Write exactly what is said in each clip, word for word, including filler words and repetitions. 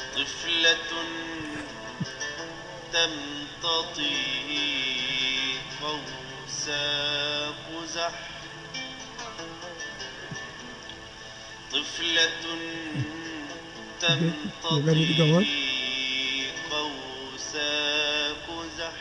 طفلة تمتطي قوس قزح طفلة تمتطي قوس قزح.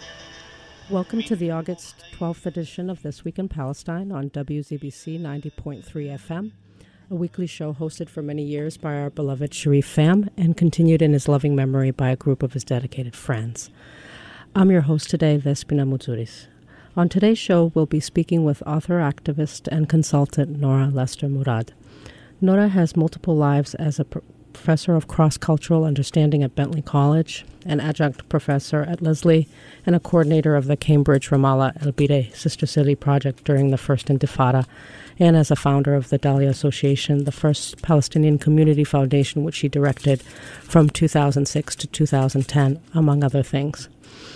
Welcome to the August twelfth edition of This Week in Palestine on W Z B C ninety point three F M, a weekly show hosted for many years by our beloved Sharif Pham and continued in his loving memory by a group of his dedicated friends. I'm your host today, Vespina Moutouris. On today's show, we'll be speaking with author, activist, and consultant Nora Lester Murad. Nora has multiple lives as a pr- professor of cross-cultural understanding at Bentley College, an adjunct professor at Lesley, and a coordinator of the Cambridge Ramallah El Bideh Sister City project during the First Intifada, and as a founder of the Dalia Association, the first Palestinian community foundation which she directed from two thousand six to two thousand ten, among other things.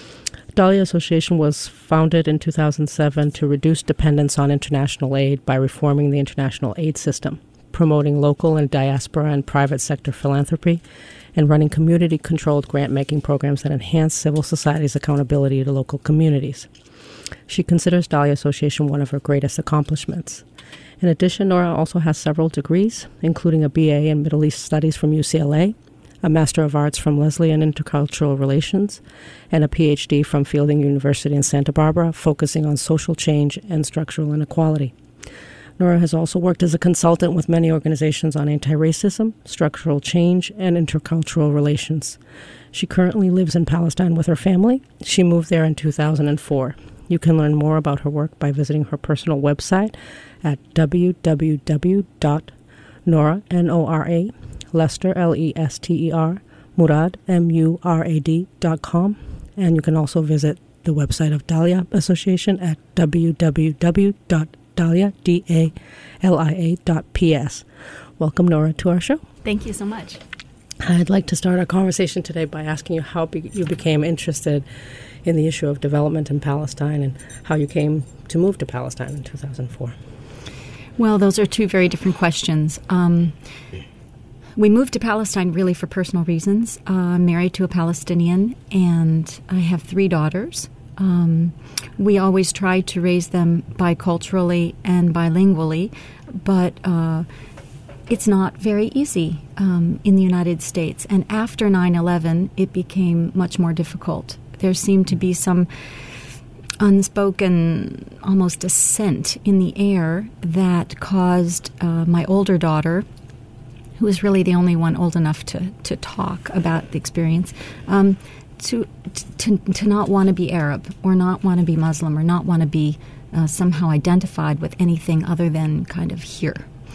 Dalia Association was founded in two thousand seven to reduce dependence on international aid by reforming the international aid system, promoting local and diaspora and private sector philanthropy, and running community-controlled grant-making programs that enhance civil society's accountability to local communities. She considers Dalia Association one of her greatest accomplishments. In addition, Nora also has several degrees, including a B A in Middle East Studies from U C L A, a Master of Arts from Lesley in Intercultural Relations, and a P H D from Fielding University in Santa Barbara, focusing on social change and structural inequality. Nora has also worked as a consultant with many organizations on anti-racism, structural change, and intercultural relations. She currently lives in Palestine with her family. She moved there in two thousand four. You can learn more about her work by visiting her personal website at w w w dot nora, N O R A, Lester, L E S T E R, Murad, M U R A D dot com. And you can also visit the website of Dalia Association at w w w dot dalia, D A L I A dot P S. Welcome, Nora, to our show. Thank you so much. I'd like to start our conversation today by asking you how be- you became interested in the issue of development in Palestine and how you came to move to Palestine in two thousand four. Well, those are two very different questions. Um, we moved to Palestine really for personal reasons. Uh, I'm married to a Palestinian, and I have three daughters. Um, we always tried to raise them biculturally and bilingually, but uh, it's not very easy um, in the United States. And after nine eleven, it became much more difficult. There seemed to be some unspoken, almost dissent in the air that caused uh, my older daughter, who was really the only one old enough to, to talk about the experience, um, to, to to not want to be Arab or not want to be Muslim or not want to be uh, somehow identified with anything other than kind of here.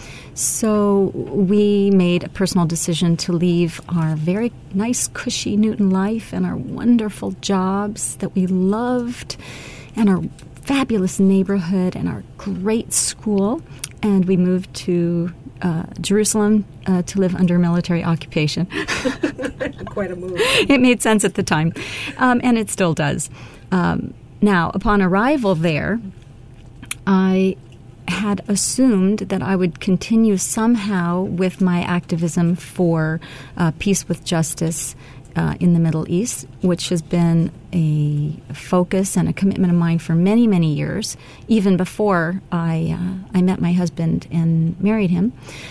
So we made a personal decision to leave our very nice, cushy Newton life and our wonderful jobs that we loved and our fabulous neighborhood and our great school. And we moved to uh, Jerusalem uh, to live under military occupation. Quite a move. It made sense at the time, um, and it still does. Um, now, upon arrival there, I had assumed that I would continue somehow with my activism for uh, peace with justice uh, in the Middle East, which has been a focus and a commitment of mine for many, many years, even before I uh, I met my husband and married him.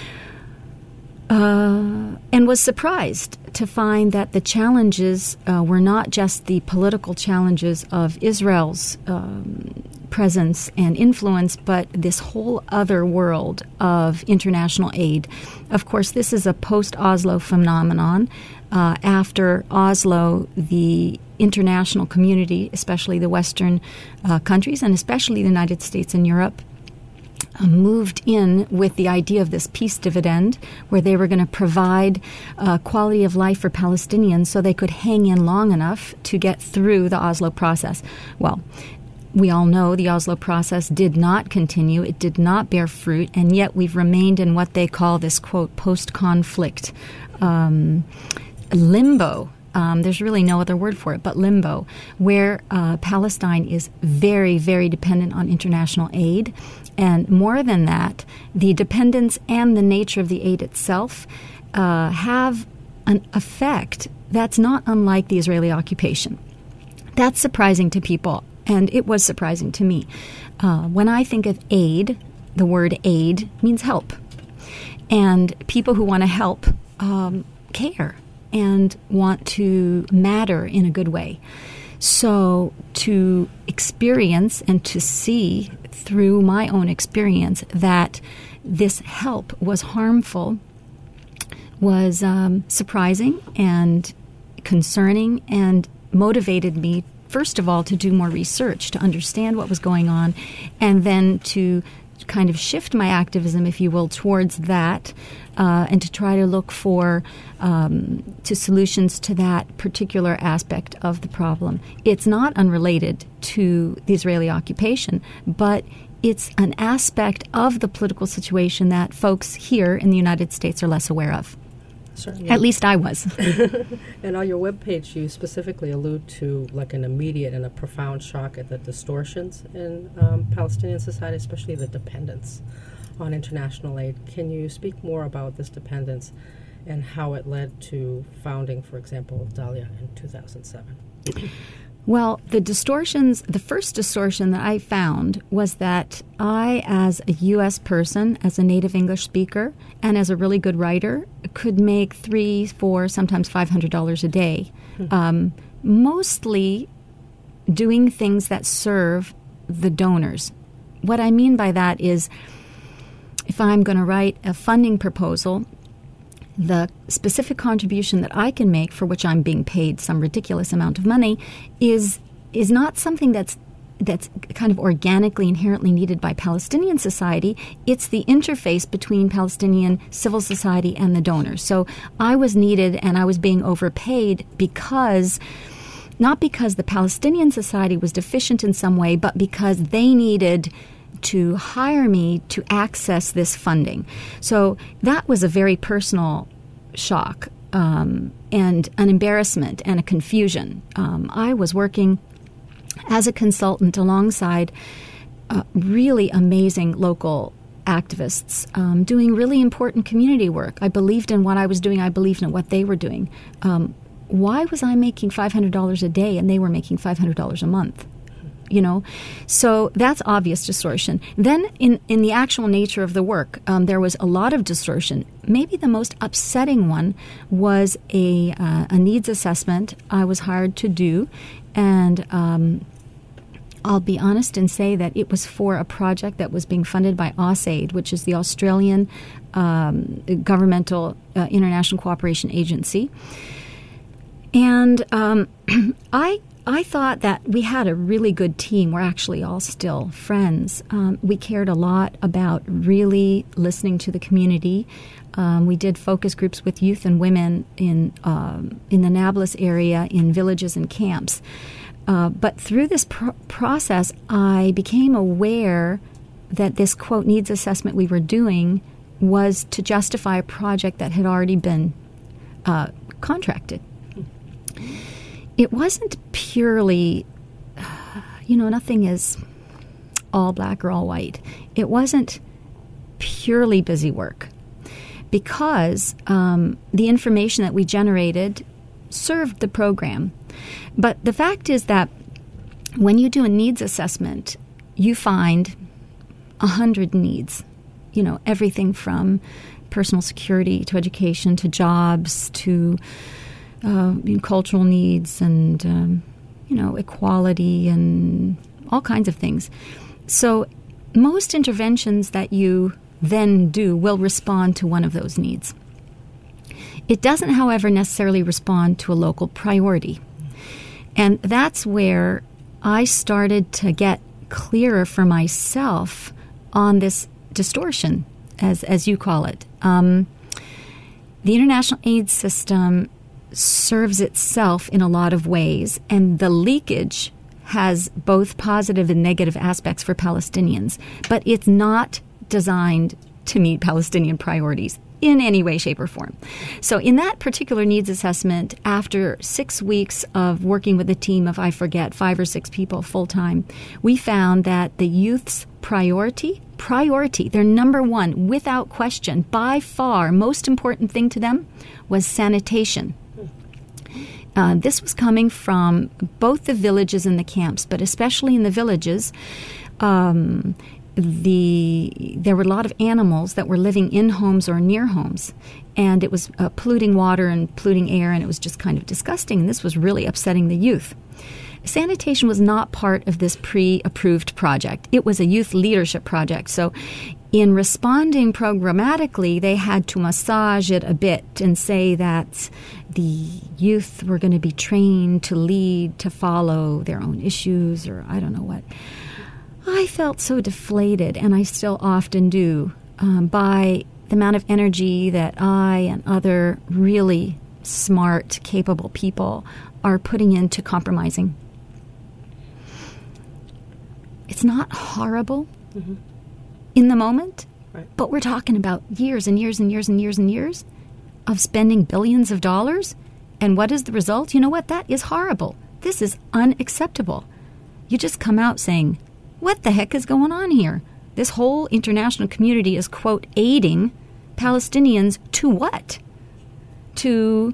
Uh, and was surprised to find that the challenges uh, were not just the political challenges of Israel's um, presence and influence, but this whole other world of international aid. Of course, this is a post-Oslo phenomenon. Uh, after Oslo, the international community, especially the Western uh, countries, and especially the United States and Europe, Uh, moved in with the idea of this peace dividend, where they were going to provide uh, quality of life for Palestinians so they could hang in long enough to get through the Oslo process. Well, we all know the Oslo process did not continue. It did not bear fruit, and yet we've remained in what they call this, quote, post-conflict um, limbo. Um, there's really no other word for it but limbo, where uh, Palestine is very, very dependent on international aid. And more than that, the dependence and the nature of the aid itself uh, have an effect that's not unlike the Israeli occupation. That's surprising to people, and it was surprising to me. Uh, when I think of aid, the word aid means help. And people who want to help um, care and want to matter in a good way. So to experience and to see through my own experience that this help was harmful was um, surprising and concerning and motivated me, first of all, to do more research, to understand what was going on, and then to kind of shift my activism, if you will, towards that, uh, and to try to look for um, to solutions to that particular aspect of the problem. It's not unrelated to the Israeli occupation, but it's an aspect of the political situation that folks here in the United States are less aware of. Certainly. At least I was. And on your webpage, you specifically allude to like an immediate and a profound shock at the distortions in um, Palestinian society, especially the dependence on international aid. Can you speak more about this dependence and how it led to founding, for example, Dahlia in two thousand seven? Well, the distortions, the first distortion that I found was that I, as a U S person, as a native English speaker, and as a really good writer, could make three, four, sometimes five hundred dollars a day, hmm. um, mostly doing things that serve the donors. What I mean by that is, if I'm going to write a funding proposal, the specific contribution that I can make, for which I'm being paid some ridiculous amount of money, is is not something that's that's kind of organically, inherently needed by Palestinian society. It's the interface between Palestinian civil society and the donors. So I was needed and I was being overpaid because, not because the Palestinian society was deficient in some way, but because they needed to hire me to access this funding. So that was a very personal shock um, and an embarrassment and a confusion. Um, I was working as a consultant alongside uh, really amazing local activists um, doing really important community work. I believed in what I was doing. I believed in what they were doing. Um, why was I making five hundred dollars a day and they were making five hundred dollars a month? You know, so that's obvious distortion. Then in, in the actual nature of the work, um, there was a lot of distortion. Maybe the most upsetting one was a, uh, a needs assessment I was hired to do. And um, I'll be honest and say that it was for a project that was being funded by AusAid, which is the Australian um, governmental uh, international cooperation agency. And um, I... I thought that we had a really good team. We're actually all still friends. Um, we cared a lot about really listening to the community. Um, we did focus groups with youth and women in um, in the Nablus area, in villages and camps. Uh, but through this pr- process, I became aware that this, quote, needs assessment we were doing was to justify a project that had already been uh, contracted. It wasn't purely, you know, nothing is all black or all white. It wasn't purely busy work because um, the information that we generated served the program. But the fact is that when you do a needs assessment, you find a hundred needs, you know, everything from personal security to education to jobs to Uh, cultural needs and, um, you know, equality and all kinds of things. So most interventions that you then do will respond to one of those needs. It doesn't, however, necessarily respond to a local priority. And that's where I started to get clearer for myself on this distortion, as, as you call it. Um, the international aid system serves itself in a lot of ways, and the leakage has both positive and negative aspects for Palestinians, but it's not designed to meet Palestinian priorities in any way, shape, or form. So in that particular needs assessment, after six weeks of working with a team of, I forget, five or six people full-time, we found that the youth's priority, priority, their number one, without question, by far, most important thing to them was sanitation. Uh, this was coming from both the villages and the camps, but especially in the villages, um, the there were a lot of animals that were living in homes or near homes, and it was uh, polluting water and polluting air, and it was just kind of disgusting, and this was really upsetting the youth. Sanitation was not part of this pre-approved project. It was a youth leadership project, so in responding programmatically, they had to massage it a bit and say that the youth were going to be trained to lead, to follow their own issues, or I don't know what. I felt so deflated, and I still often do, um, by the amount of energy that I and other really smart, capable people are putting into compromising. It's not horrible mm-hmm. in the moment, right. But we're talking about years and years and years and years and years of spending billions of dollars, and what is the result? You know what? That is horrible. This is unacceptable. You just come out saying, what the heck is going on here? This whole international community is, quote, aiding Palestinians to what? To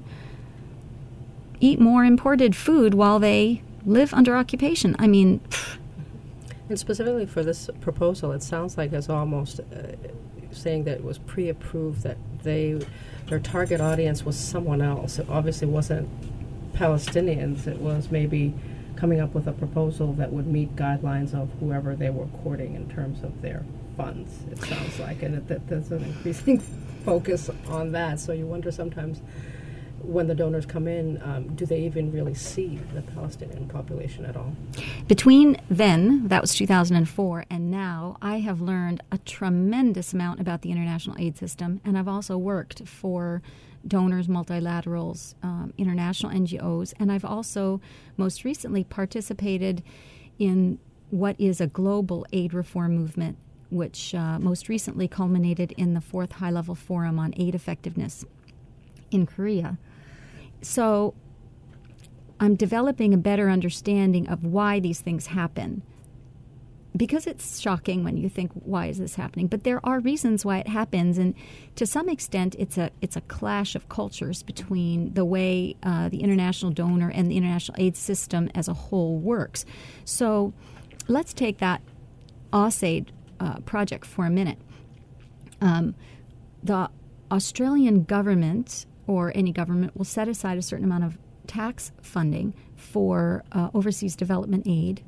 eat more imported food while they live under occupation. I mean... Pfft. And specifically for this proposal, it sounds like it's almost uh, saying that it was pre-approved, that they their target audience was someone else. It obviously wasn't Palestinians. It was maybe coming up with a proposal that would meet guidelines of whoever they were courting in terms of their funds, it sounds like. And it, that there's an increasing focus on that. So you wonder sometimes when the donors come in, um, do they even really see the Palestinian population at all? Between then, that was two thousand four, and now, I have learned a tremendous amount about the international aid system, and I've also worked for donors, multilaterals, um, international N G Os, and I've also most recently participated in what is a global aid reform movement, which uh, most recently culminated in the fourth high-level forum on aid effectiveness in Korea. So I'm developing a better understanding of why these things happen, because it's shocking when you think, why is this happening? But there are reasons why it happens, and to some extent it's a it's a clash of cultures between the way uh, the international donor and the international aid system as a whole works. So let's take that AusAid uh, project for a minute. Um, the Australian government, or any government, will set aside a certain amount of tax funding for uh, overseas development aid,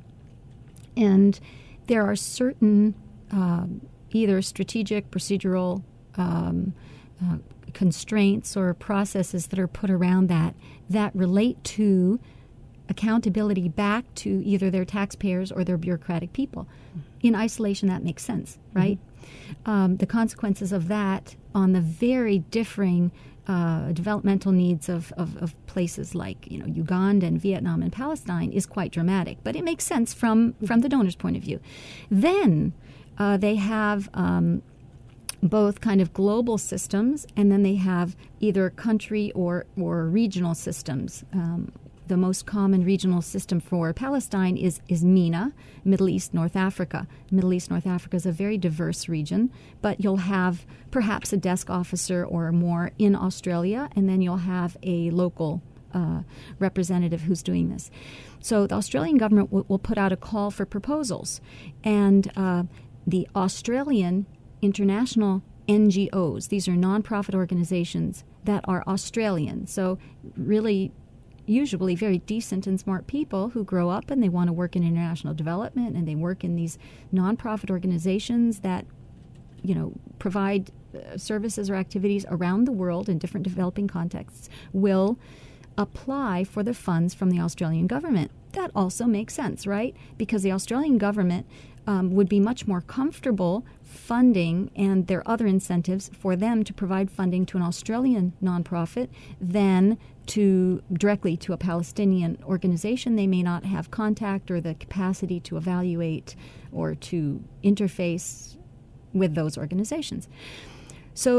and there are certain um, either strategic, procedural um, uh, constraints or processes that are put around that that relate to accountability back to either their taxpayers or their bureaucratic people. In isolation, that makes sense, right? Mm-hmm. Um, the consequences of that on the very differing uh, developmental needs of, of, of places like, you know, Uganda and Vietnam and Palestine is quite dramatic, but it makes sense from, from the donor's point of view. Then uh, they have um, both kind of global systems, and then they have either country or, or regional systems. Um, The most common regional system for Palestine is, is MENA, Middle East, North Africa. Middle East, North Africa is a very diverse region, but you'll have perhaps a desk officer or more in Australia, and then you'll have a local uh, representative who's doing this. So the Australian government w- will put out a call for proposals, and uh, the Australian international N G Os, these are nonprofit organizations that are Australian, so really usually very decent and smart people who grow up and they want to work in international development, and they work in these nonprofit organizations that, you know, provide uh, services or activities around the world in different developing contexts, will apply for the funds from the Australian government. That also makes sense, right? Because the Australian government um, would be much more comfortable funding, and there are other incentives for them to provide funding to an Australian nonprofit than to directly to a Palestinian organization. They may not have contact or the capacity to evaluate or to interface with those organizations. So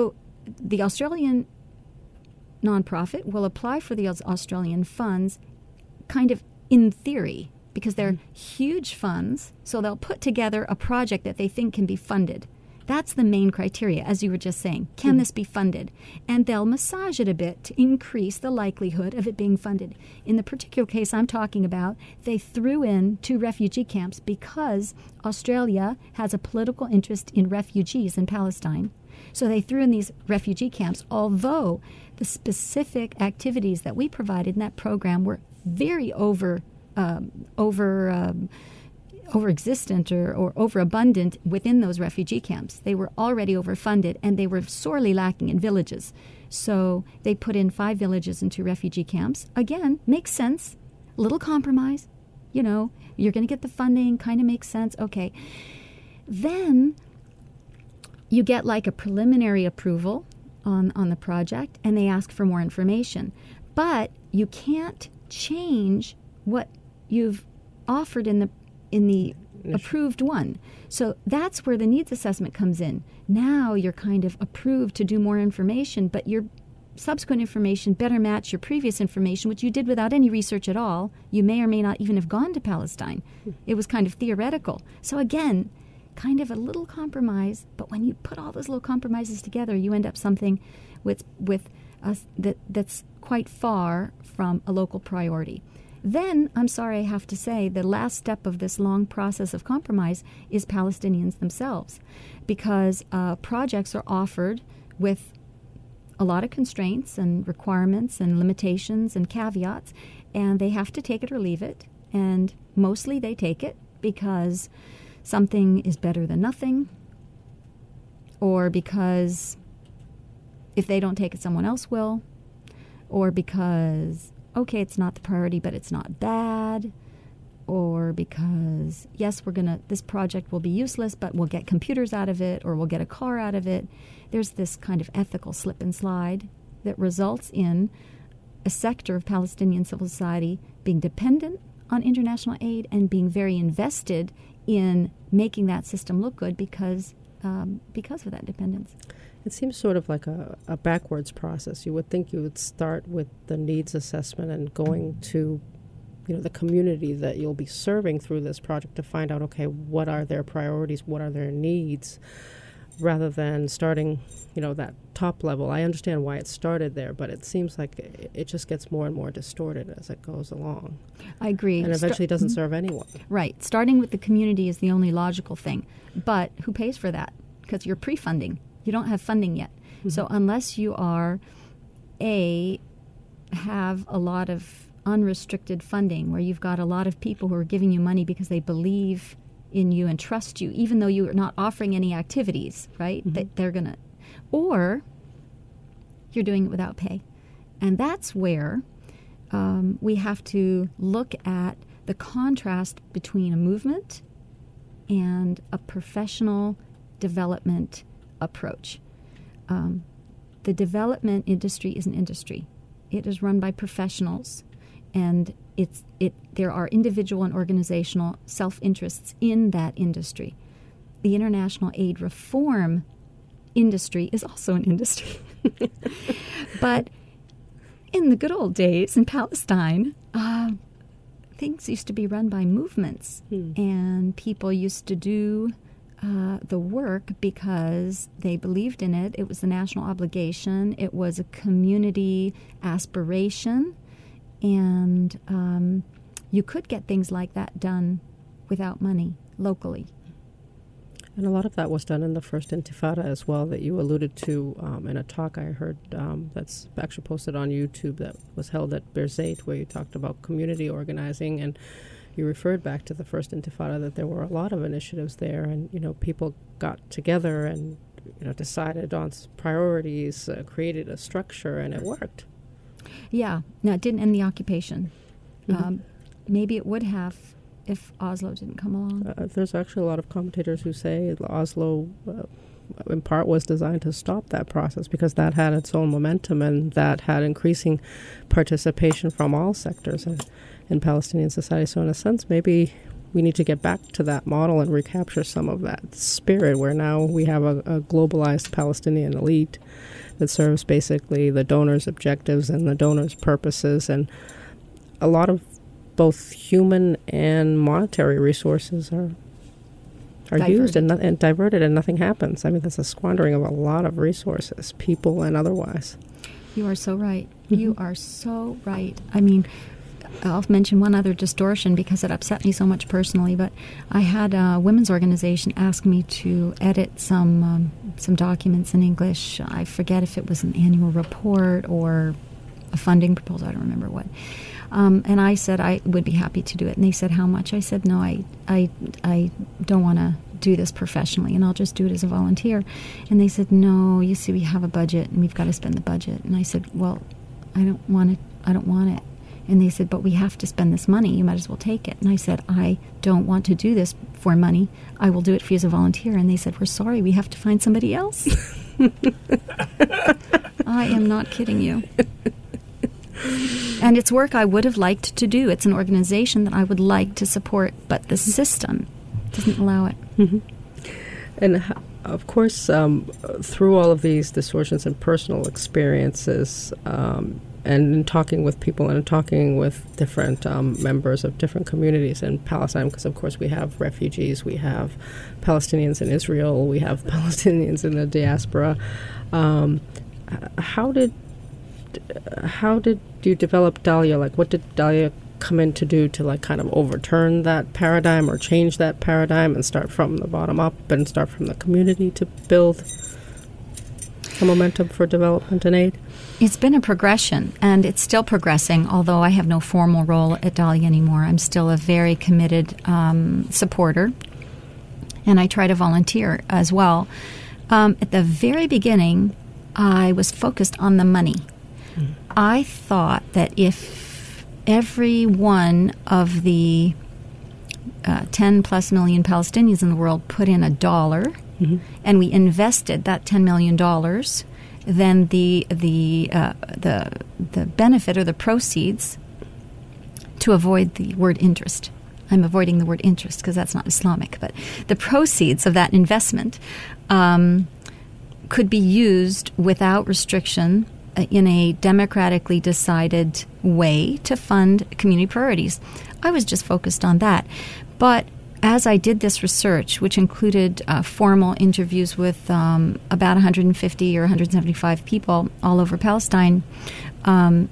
the Australian nonprofit will apply for the Australian funds kind of in theory, because they're mm-hmm. huge funds, so they'll put together a project that they think can be funded. That's the main criteria, as you were just saying. Can mm-hmm. this be funded? And they'll massage it a bit to increase the likelihood of it being funded. In the particular case I'm talking about, they threw in two refugee camps because Australia has a political interest in refugees in Palestine. So they threw in these refugee camps, although the specific activities that we provided in that program were very over, um, over, um, over existent or, or overabundant within those refugee camps. They were already overfunded, and they were sorely lacking in villages. So they put in five villages into refugee camps. Again, makes sense. Little compromise. You know, you're going to get the funding, kind of makes sense. Okay. Then you get like a preliminary approval on, on the project, and they ask for more information. But you can't change what you've offered in the in the approved one. So that's where the needs assessment comes in. Now you're kind of approved to do more information, but your subsequent information better match your previous information, which you did without any research at all. You may or may not even have gone to Palestine. It was kind of theoretical. So again, kind of a little compromise, but when you put all those little compromises together, you end up something with with us that that's quite far from a local priority. Then, I'm sorry I have to say, the last step of this long process of compromise is Palestinians themselves, because uh, projects are offered with a lot of constraints and requirements and limitations and caveats, and they have to take it or leave it, and mostly they take it because something is better than nothing, or because if they don't take it, someone else will, or because, okay, it's not the priority, but it's not bad, or because, yes, we're going to, this project will be useless, but we'll get computers out of it, or we'll get a car out of it. There's this kind of ethical slip and slide that results in a sector of Palestinian civil society being dependent on international aid and being very invested in making that system look good because um, because of that dependence. It seems sort of like a, a backwards process. You would think you would start with the needs assessment and going to, you know, the community that you'll be serving through this project to find out, okay, what are their priorities, what are their needs, rather than starting, you know, that top level. I understand why it started there, but it seems like it, it just gets more and more distorted as it goes along. I agree. And eventually Sta- doesn't serve anyone. Right. Starting with the community is the only logical thing. But who pays for that? Because you're pre-funding. You don't have funding yet. Mm-hmm. So unless you are, A, have a lot of unrestricted funding where you've got a lot of people who are giving you money because they believe in you and trust you, even though you're not offering any activities, right? Mm-hmm. They, they're going to, or you're doing it without pay. And that's where um, we have to look at the contrast between a movement and a professional development approach. Um, the development industry is an industry. It is run by professionals, and it's it. There are individual and organizational self-interests in that industry. The international aid reform industry is also an industry. But in the good old days in Palestine, uh, things used to be run by movements, hmm. and people used to do Uh, the work because they believed in it. It was a national obligation. It was a community aspiration. And um, you could get things like that done without money locally. And a lot of that was done in the first Intifada as well, that you alluded to um, in a talk I heard um, that's actually posted on YouTube that was held at Birzeit, where you talked about community organizing, and you referred back to the first Intifada that there were a lot of initiatives there, and you know people got together and you know decided on priorities, uh, created a structure, and it worked. Yeah, no, it didn't end the occupation. Mm-hmm. Um, maybe it would have if Oslo didn't come along. Uh, there's actually a lot of commentators who say Oslo, uh, in part, was designed to stop that process because that had its own momentum and that had increasing participation from all sectors in, in Palestinian society. So in a sense, maybe we need to get back to that model and recapture some of that spirit, where now we have a, a globalized Palestinian elite that serves basically the donor's objectives and the donor's purposes, and a lot of both human and monetary resources are are Diverted. used and, no- and diverted, and nothing happens. I mean, that's a squandering of a lot of resources, people and otherwise. You are so right. Mm-hmm. You are so right. I mean, I'll mention one other distortion because it upset me so much personally, but I had a women's organization ask me to edit some um, some documents in English. I forget if it was an annual report or a funding proposal. I don't remember what. Um, and I said I would be happy to do it. And they said, how much? I said, no, I, I, I don't want to do this professionally, and I'll just do it as a volunteer. And they said, no, you see, we have a budget, and we've got to spend the budget. And I said, well, I don't want it. I don't want it. And they said, but we have to spend this money. You might as well take it. And I said, I don't want to do this for money. I will do it for you as a volunteer. And they said, we're sorry. We have to find somebody else. I am not kidding you. And it's work I would have liked to do. It's an organization that I would like to support, but the system doesn't allow it. Mm-hmm. And h- of course, um, through all of these distortions and personal experiences, um, and in talking with people and talking with different um, members of different communities in Palestine, because of course we have refugees, we have Palestinians in Israel, we have Palestinians in the diaspora. Um, h- how did how did you develop Dahlia? Like, what did Dahlia come in to do to, like, kind of overturn that paradigm or change that paradigm and start from the bottom up and start from the community to build a momentum for development and aid? It's been a progression, and it's still progressing, although I have no formal role at Dahlia anymore. I'm still a very committed um, supporter, and I try to volunteer as well. Um, at the very beginning, I was focused on the money. Mm. I thought that if every one of the uh, ten plus million Palestinians in the world put in a dollar, mm-hmm. and we invested that ten million dollars, then the the uh, the the benefit or the proceeds, to avoid the word interest. I'm avoiding the word interest because that's not Islamic, but the proceeds of that investment um, could be used without restriction uh, in a democratically decided way to fund community priorities. I was just focused on that. But as I did this research, which included uh, formal interviews with um, about one hundred fifty or one hundred seventy-five people all over Palestine, um,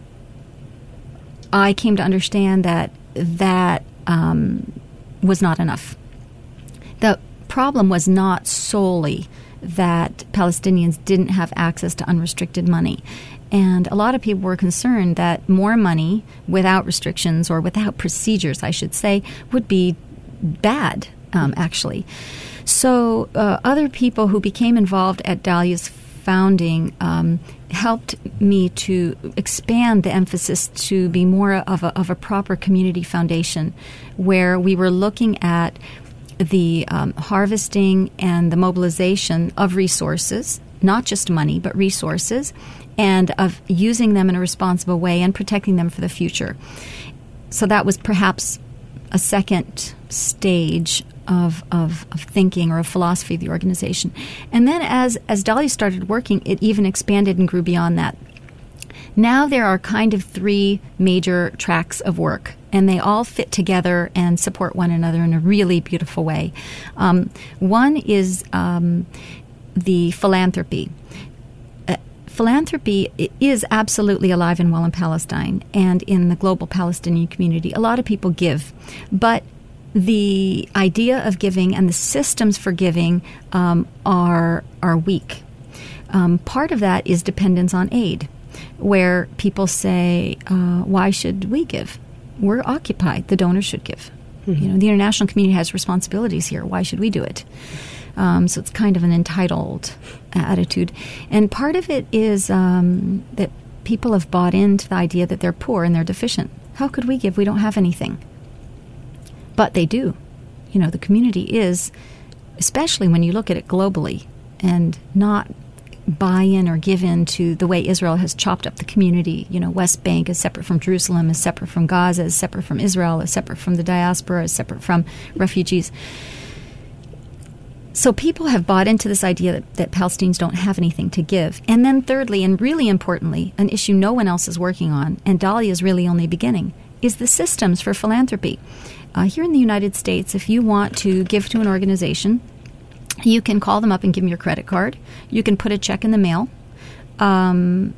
I came to understand that that um, was not enough. The problem was not solely that Palestinians didn't have access to unrestricted money. And a lot of people were concerned that more money without restrictions, or without procedures, I should say, would be bad, um, actually. So uh, other people who became involved at Dahlia's founding um, helped me to expand the emphasis to be more of a, of a proper community foundation, where we were looking at the um, harvesting and the mobilization of resources, not just money, but resources, and of using them in a responsible way and protecting them for the future. So that was perhaps a second stage of, of, of thinking or of philosophy of the organization. And then as, as Dahlia started working, it even expanded and grew beyond that. Now there are kind of three major tracks of work, and they all fit together and support one another in a really beautiful way. Um, one is um, the philanthropy. Uh, philanthropy is absolutely alive and well in Palestine and in the global Palestinian community. A lot of people give, but the idea of giving and the systems for giving um, are are weak. Um, part of that is dependence on aid, where people say, uh, why should we give? We're occupied. The donors should give. Mm-hmm. You know, the international community has responsibilities here. Why should we do it? Um, so it's kind of an entitled attitude. And part of it is um, that people have bought into the idea that they're poor and they're deficient. How could we give? We don't have anything. But they do. You know, the community is, especially when you look at it globally and not buy in or give in to the way Israel has chopped up the community. You know, West Bank is separate from Jerusalem, is separate from Gaza, is separate from Israel, is separate from the diaspora, is separate from refugees. So people have bought into this idea that, that Palestinians don't have anything to give. And then thirdly, and really importantly, an issue no one else is working on, and Dalia is really only beginning, is the systems for philanthropy. Uh, here in the United States, if you want to give to an organization, you can call them up and give them your credit card. You can put a check in the mail. Um,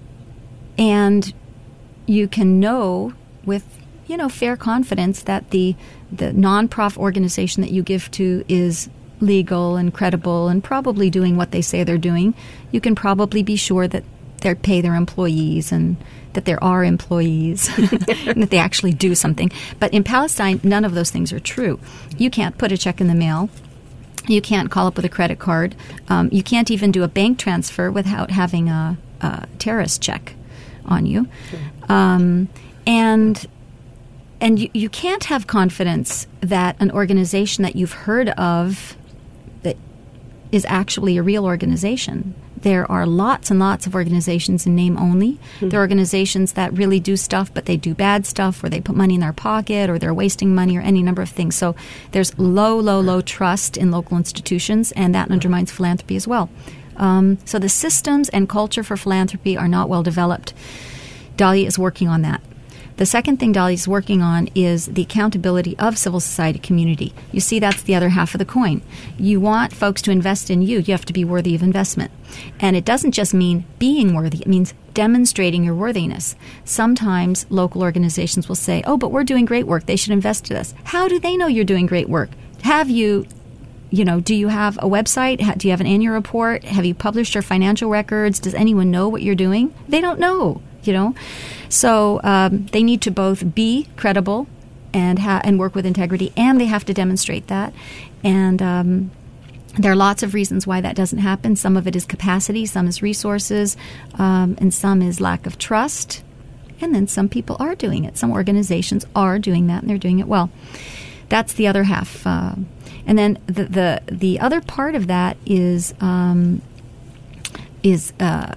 and you can know with, you know, fair confidence that the, the nonprofit organization that you give to is legal and credible and probably doing what they say they're doing. You can probably be sure that they pay their employees and that there are employees and that they actually do something. But in Palestine, none of those things are true. You can't put a check in the mail. You can't call up with a credit card. Um, you can't even do a bank transfer without having a, a terrorist check on you. Um, and and you, you can't have confidence that an organization that you've heard of that is actually a real organization. There are lots and lots of organizations in name only. Mm-hmm. There are organizations that really do stuff, but they do bad stuff, or they put money in their pocket, or they're wasting money, or any number of things. So there's low, low, low trust in local institutions, and that undermines philanthropy as well. Um, so the systems and culture for philanthropy are not well developed. Dalia is working on that. The second thing Dalia is working on is the accountability of civil society community. You see, that's the other half of the coin. You want folks to invest in you. You have to be worthy of investment. And it doesn't just mean being worthy. It means demonstrating your worthiness. Sometimes local organizations will say, oh, but we're doing great work. They should invest in us. How do they know you're doing great work? Have you, you know, do you have a website? Do you have an annual report? Have you published your financial records? Does anyone know what you're doing? They don't know. You know, so um, they need to both be credible and ha- and work with integrity, and they have to demonstrate that. And um, there are lots of reasons why that doesn't happen. Some of it is capacity, some is resources, um, and some is lack of trust. And then some people are doing it. Some organizations are doing that, and they're doing it well. That's the other half. Uh, and then the, the the other part of that is um, is. Uh,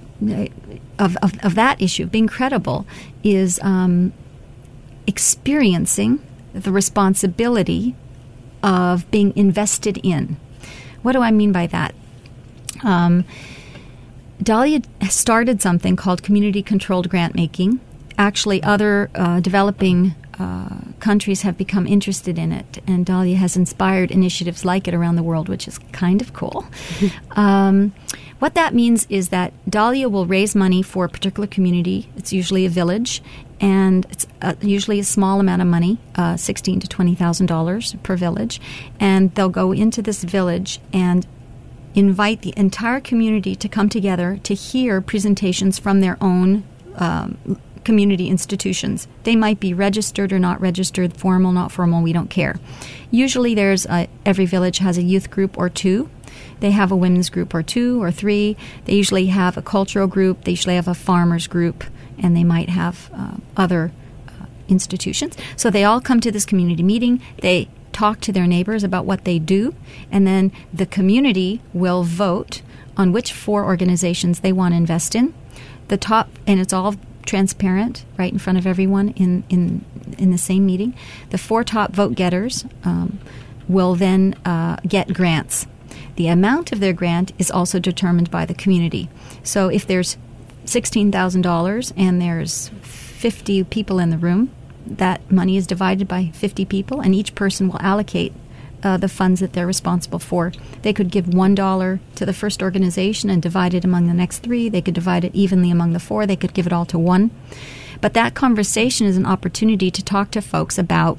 Of, of, of that issue, being credible, is um, experiencing the responsibility of being invested in. What do I mean by that? Um, Dalia started something called community-controlled grant-making. Actually, other uh, developing uh, countries have become interested in it, and Dalia has inspired initiatives like it around the world, which is kind of cool. um, What that means is that Dalia will raise money for a particular community. It's usually a village, and it's uh, usually a small amount of money, uh, sixteen to twenty thousand dollars per village, and they'll go into this village and invite the entire community to come together to hear presentations from their own um, community institutions. They might be registered or not registered, formal, not formal. We don't care. Usually, there's a, every village has a youth group or two. They have a women's group or two or three. They usually have a cultural group. They usually have a farmers group, and they might have uh, other uh, institutions. So they all come to this community meeting. They talk to their neighbors about what they do, and then the community will vote on which four organizations they want to invest in. The top, and it's all transparent, right in front of everyone in, in, in the same meeting. The four top vote getters um, will then uh, get grants. The amount of their grant is also determined by the community. So if there's sixteen thousand dollars and there's fifty people in the room, that money is divided by fifty people, and each person will allocate uh, the funds that they're responsible for. They could give one dollar to the first organization and divide it among the next three. They could divide it evenly among the four. They could give it all to one. But that conversation is an opportunity to talk to folks about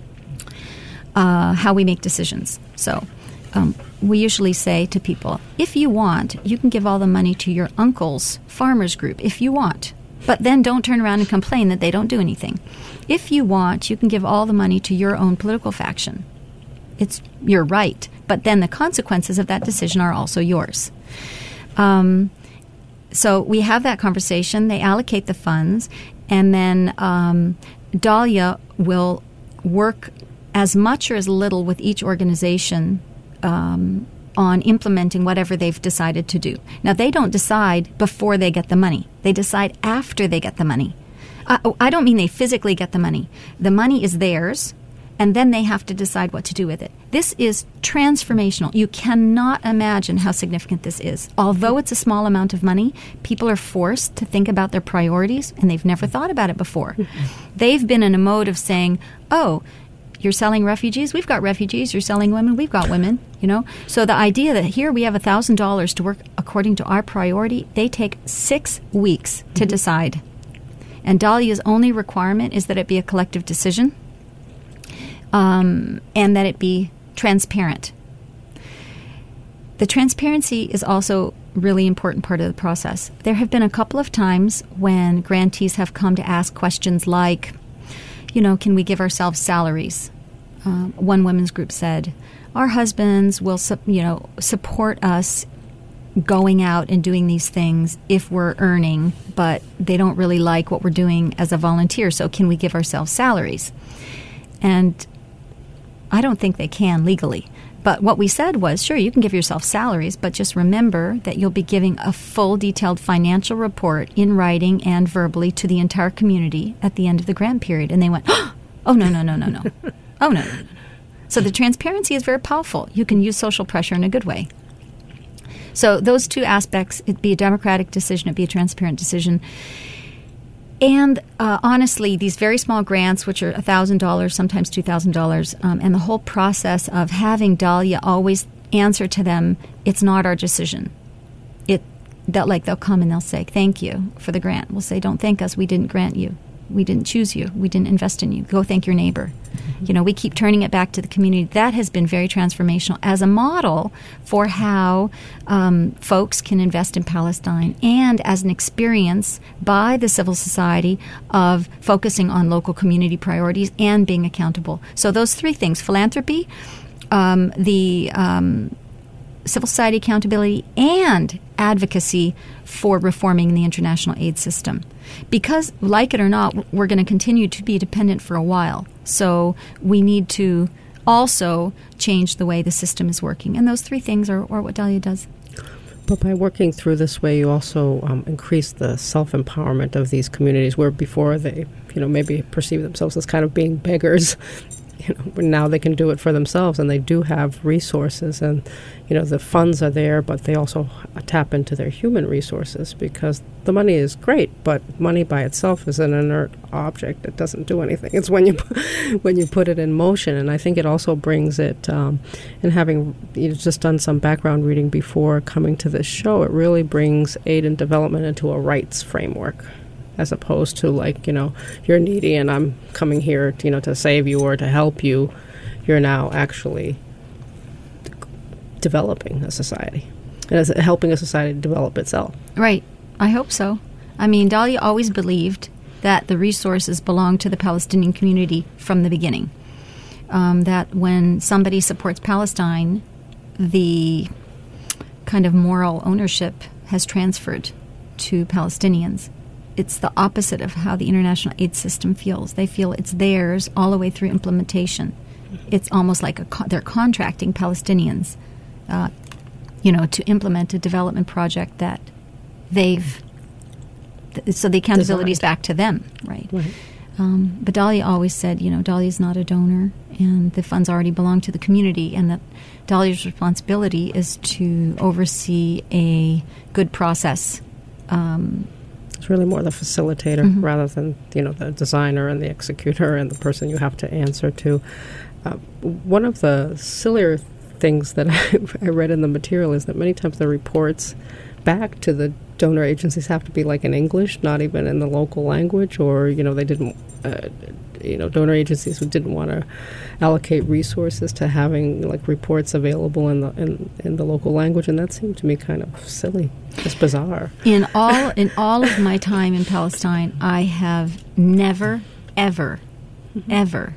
uh, how we make decisions. So um, we usually say to people, if you want, you can give all the money to your uncle's farmers group, if you want. But then don't turn around and complain that they don't do anything. If you want, you can give all the money to your own political faction. It's your right. But then the consequences of that decision are also yours. Um, so we have that conversation. They allocate the funds. And then um, Dalia will work as much or as little with each organization um, on implementing whatever they've decided to do. Now, they don't decide before they get the money. They decide after they get the money. I, I don't mean they physically get the money. The money is theirs, and then they have to decide what to do with it. This is transformational. You cannot imagine how significant this is. Although it's a small amount of money, people are forced to think about their priorities, and they've never thought about it before. They've been in a mode of saying, oh, you're selling refugees? We've got refugees. You're selling women? We've got women. You know? So the idea that here we have one thousand dollars to work according to our priority, they take six weeks to mm-hmm. decide. And Dahlia's only requirement is that it be a collective decision um, and that it be transparent. The transparency is also a really important part of the process. There have been a couple of times when grantees have come to ask questions like, you know, can we give ourselves salaries? Um, one women's group said, our husbands will, su- you know, support us going out and doing these things if we're earning, but they don't really like what we're doing as a volunteer, so can we give ourselves salaries? And I don't think they can legally. But what we said was, sure, you can give yourself salaries, but just remember that you'll be giving a full detailed financial report in writing and verbally to the entire community at the end of the grant period. And they went, oh, no, no, no, no, no. Oh, no, no, no. So the transparency is very powerful. You can use social pressure in a good way. So those two aspects, it'd be a democratic decision, it'd be a transparent decision. And uh, honestly, these very small grants, which are one thousand dollars, sometimes two thousand dollars, um, and the whole process of having Dahlia always answer to them, it's not our decision. It that like they'll come and they'll say, thank you for the grant. We'll say, don't thank us. We didn't grant you. We didn't choose you. We didn't invest in you. Go thank your neighbor. Mm-hmm. You know, we keep turning it back to the community. That has been very transformational as a model for how um, folks can invest in Palestine and as an experience by the civil society of focusing on local community priorities and being accountable. So those three things, philanthropy, um, the um, civil society accountability, and advocacy for reforming the international aid system. Because, like it or not, we're going to continue to be dependent for a while. So we need to also change the way the system is working. And those three things are, are what Dahlia does. But by working through this way, you also um, increase the self-empowerment of these communities where before they, you know, maybe perceive themselves as kind of being beggars. You know, now they can do it for themselves, and they do have resources, and you know the funds are there, but they also tap into their human resources because the money is great, but money by itself is an inert object. It doesn't do anything. It's when you when you put it in motion, and I think it also brings it. Um, and having you know, just done some background reading before coming to this show, it really brings aid and development into a rights framework, as opposed to like, you know, you're needy and I'm coming here, to, you know, to save you or to help you. You're now actually d- developing a society, and it's helping a society to develop itself. Right. I hope so. I mean, Dahlia always believed that the resources belong to the Palestinian community from the beginning. Um, that when somebody supports Palestine, the kind of moral ownership has transferred to Palestinians. It's the opposite of how the international aid system feels. They feel it's theirs all the way through implementation. It's almost like a co- they're contracting Palestinians, uh, you know, to implement a development project that they've. Th- so the accountability is back to them, right? right. Um, but Dahlia always said, you know, Dahlia's not a donor, and the funds already belong to the community, and that Dahlia's responsibility is to oversee a good process. Um, It's really more the facilitator mm-hmm. rather than, you know, the designer and the executor and the person you have to answer to. Uh, one of the sillier things that I, I read in the material is that many times the reports back to the donor agencies have to be like in English, not even in the local language, or, you know, they didn't, uh, you know, donor agencies who didn't want to allocate resources to having like reports available in the in, in the local language, and that seemed to me kind of silly. It's bizarre. In all in all of my time in Palestine, I have never, ever, mm-hmm. ever,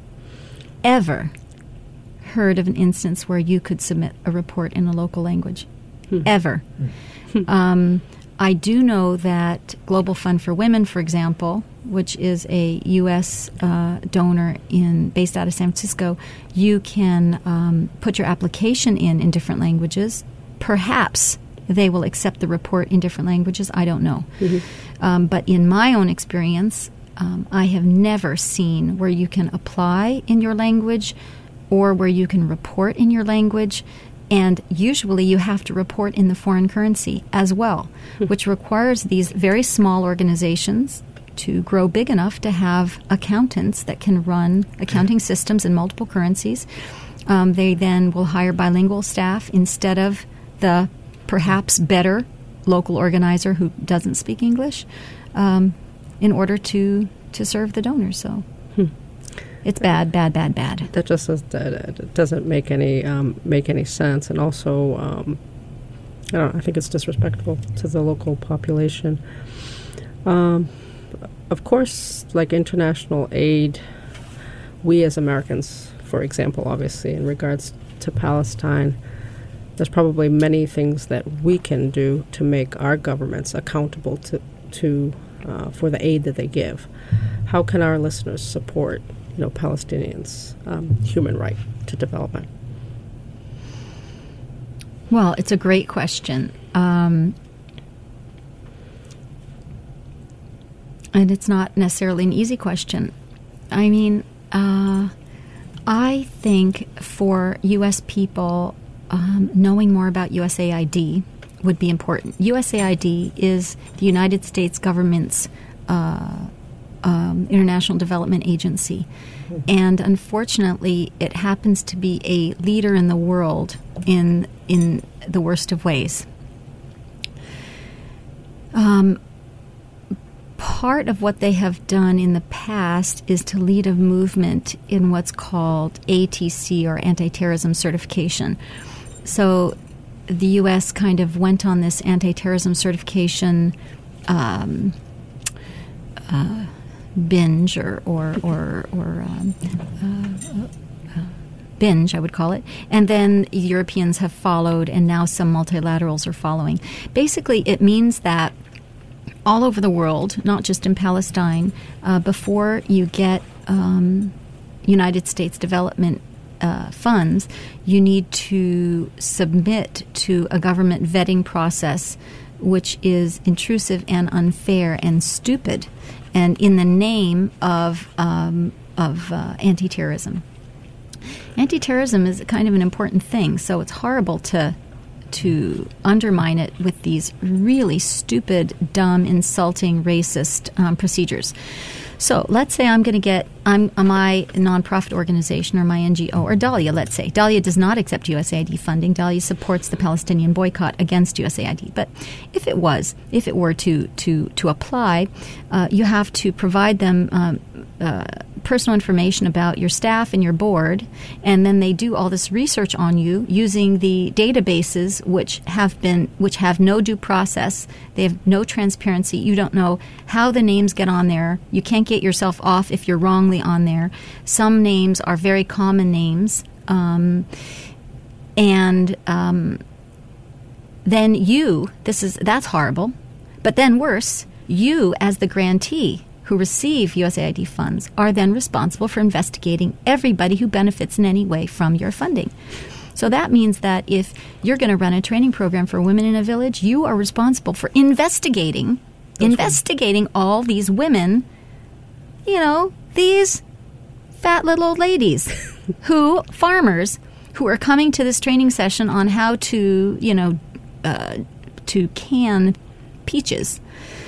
ever heard of an instance where you could submit a report in a local language. Hmm. Ever. Hmm. Um, I do know that Global Fund for Women, for example, which is a U S uh, donor in based out of San Francisco, you can um, put your application in in different languages. Perhaps they will accept the report in different languages. I don't know. Mm-hmm. Um, but in my own experience, um, I have never seen where you can apply in your language or where you can report in your language. And usually you have to report in the foreign currency as well, which requires these very small organizations to grow big enough to have accountants that can run accounting systems in multiple currencies. Um, they then will hire bilingual staff instead of the perhaps better local organizer who doesn't speak English um, in order to, to serve the donors. So hmm. It's bad, bad, bad, bad. That just does, that doesn't make any um, make any sense, and also, um, I don't know, I think it's disrespectful to the local population. Um, of course, like international aid, we as Americans, for example, obviously, in regards to Palestine, there's probably many things that we can do to make our governments accountable to to uh, for the aid that they give. How can our listeners support, you know, Palestinians' um, human right to development? Well, it's a great question. Um, and it's not necessarily an easy question. I mean, uh, I think for U S people, um, knowing more about U S A I D would be important. U S A I D is the United States government's uh, um, international development agency. And unfortunately, it happens to be a leader in the world in in the worst of ways. Um, part of what they have done in the past is to lead a movement in what's called A T C, or anti-terrorism certification. So the U S kind of went on this anti-terrorism certification um, uh, binge or or or, or um, uh, uh, binge, I would call it. And then Europeans have followed, and now some multilaterals are following. Basically, it means that all over the world, not just in Palestine, uh, before you get um, United States development uh, funds, you need to submit to a government vetting process, which is intrusive and unfair and stupid, and in the name of um, of uh, anti-terrorism. Anti-terrorism is kind of an important thing, so it's horrible to to undermine it with these really stupid, dumb, insulting, racist um, procedures. So let's say I'm going to get, I'm my nonprofit organization or my N G O, or Dahlia, let's say. Dahlia does not accept U S A I D funding. Dahlia supports the Palestinian boycott against U S A I D. But if it was, if it were to to, to apply, uh, you have to provide them um, uh, personal information about your staff and your board, and then they do all this research on you using the databases which have been which have no due process. They have no transparency. You don't know how the names get on there. You can't get yourself off if you're wrongly on there. Some names are very common names, um, and um, then you this is that's horrible. But then worse, you as the grantee who receive U S A I D funds are then responsible for investigating everybody who benefits in any way from your funding. So that means that if you're going to run a training program for women in a village, you are responsible for investigating, That's investigating right. all these women, you know, these fat little old ladies who, farmers, who are coming to this training session on how to, you know, uh, to can peaches.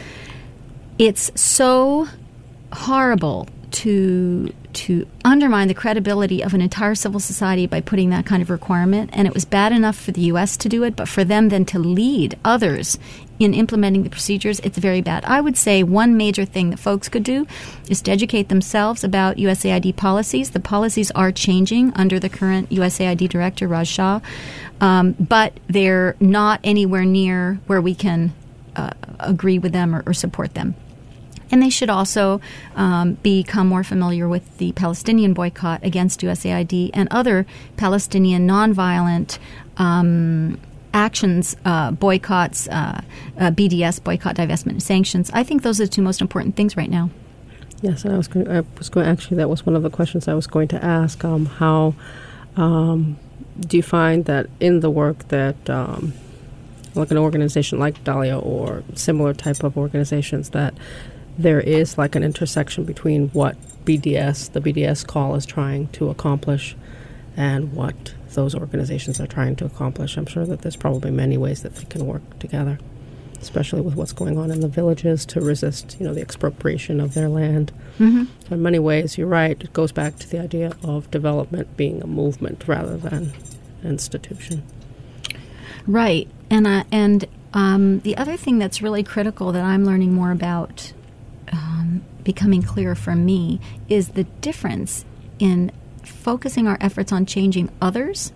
It's so horrible to to undermine the credibility of an entire civil society by putting that kind of requirement. And it was bad enough for the U S to do it, but for them then to lead others in implementing the procedures, it's very bad. I would say one major thing that folks could do is to educate themselves about U S A I D policies. The policies are changing under the current U S A I D director, Raj Shah, um, but they're not anywhere near where we can uh, agree with them or, or support them. And they should also um, become more familiar with the Palestinian boycott against U S A I D and other Palestinian nonviolent um, actions, uh, boycotts, uh, uh, B D S, boycott, divestment, and sanctions. I think those are the two most important things right now. Yes, and I was going. I was going. Actually, that was one of the questions I was going to ask. Um, how um, do you find that in the work that, um, like an organization like Dahlia or similar type of organizations, that there is like an intersection between what B D S, the B D S call, is trying to accomplish, and what those organizations are trying to accomplish? I'm sure that there's probably many ways that they can work together, especially with what's going on in the villages to resist, you know, the expropriation of their land. Mm-hmm. So in many ways, you're right. It goes back to the idea of development being a movement rather than an institution. Right. And uh, and um, the other thing that's really critical that I'm learning more about, um, becoming clear for me, is the difference in focusing our efforts on changing others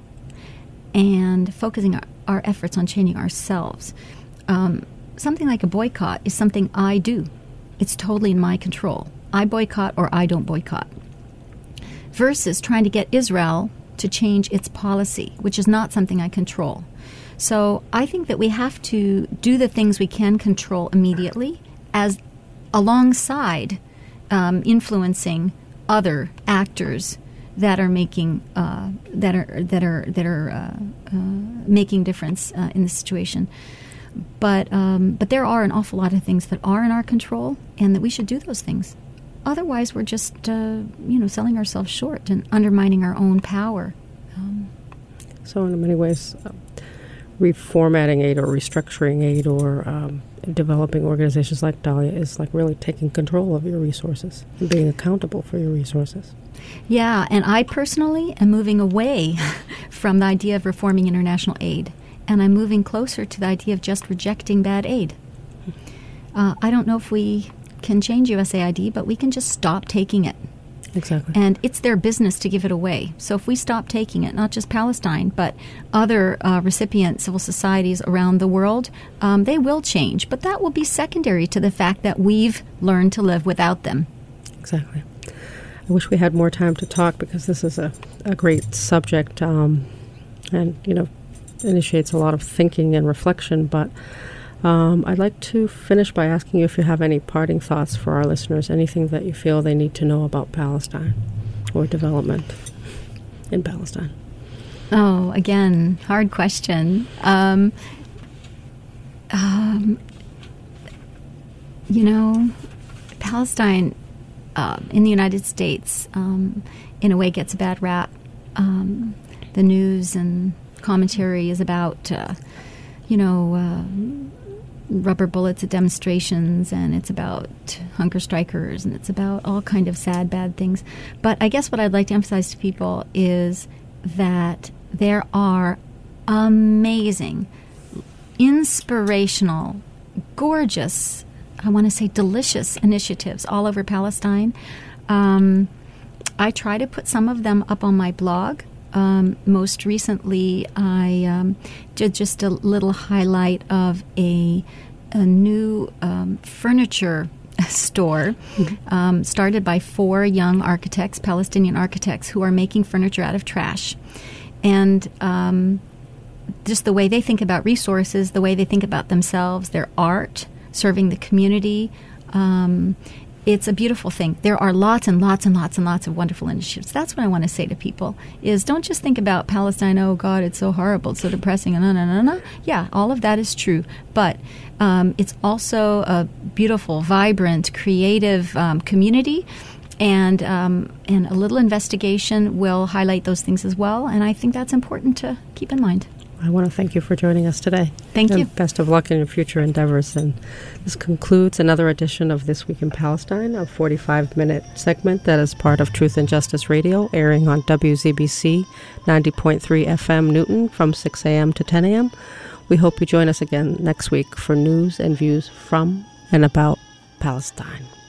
and focusing our, our efforts on changing ourselves. Um, something like a boycott is something I do. It's totally in my control. I boycott or I don't boycott. Versus trying to get Israel to change its policy, which is not something I control. So I think that we have to do the things we can control immediately as alongside um, influencing other actors that are making uh, that are that are that are uh, uh, making difference uh, in the situation. But um, but there are an awful lot of things that are in our control, and that we should do those things. Otherwise, we're just uh, you know selling ourselves short and undermining our own power. Um, so, in many ways, uh, reformatting aid or restructuring aid or um, developing organizations like Dahlia is like really taking control of your resources and being accountable for your resources. Yeah, and I personally am moving away from the idea of reforming international aid, and I'm moving closer to the idea of just rejecting bad aid. Uh, I don't know if we can change U S A I D, but we can just stop taking it. Exactly. And it's their business to give it away. So if we stop taking it, not just Palestine, but other uh, recipient civil societies around the world, um, they will change. But that will be secondary to the fact that we've learned to live without them. Exactly. I wish we had more time to talk because this is a, a great subject um, and, you know, initiates a lot of thinking and reflection. But um, I'd like to finish by asking you if you have any parting thoughts for our listeners, anything that you feel they need to know about Palestine or development in Palestine. Oh, again, hard question. Um, um, you know, Palestine uh, in the United States, um, in a way, gets a bad rap. Um, the news and commentary is about, uh, you know, uh, rubber bullets at demonstrations, and it's about hunger strikers, and it's about all kind of sad, bad things. But I guess what I'd like to emphasize to people is that there are amazing, inspirational, gorgeous, I want to say delicious initiatives all over Palestine. Um, I try to put some of them up on my blog. Um, most recently, I um, did just a little highlight of a, a new um, furniture store mm-hmm. um, started by four young architects, Palestinian architects, who are making furniture out of trash. And um, just the way they think about resources, the way they think about themselves, their art, serving the community, um, it's a beautiful thing. There are lots and lots and lots and lots of wonderful initiatives. That's what I want to say to people, is don't just think about Palestine, oh, God, it's so horrible, it's so depressing, and no, no, no, no. Yeah, all of that is true. But um, it's also a beautiful, vibrant, creative um, community, and um, and a little investigation will highlight those things as well, and I think that's important to keep in mind. I want to thank you for joining us today. Thank and you. Best of luck in your future endeavors. And this concludes another edition of This Week in Palestine, a forty-five minute segment that is part of Truth and Justice Radio, airing on W Z B C ninety point three F M Newton from six a.m. to ten a.m. We hope you join us again next week for news and views from and about Palestine.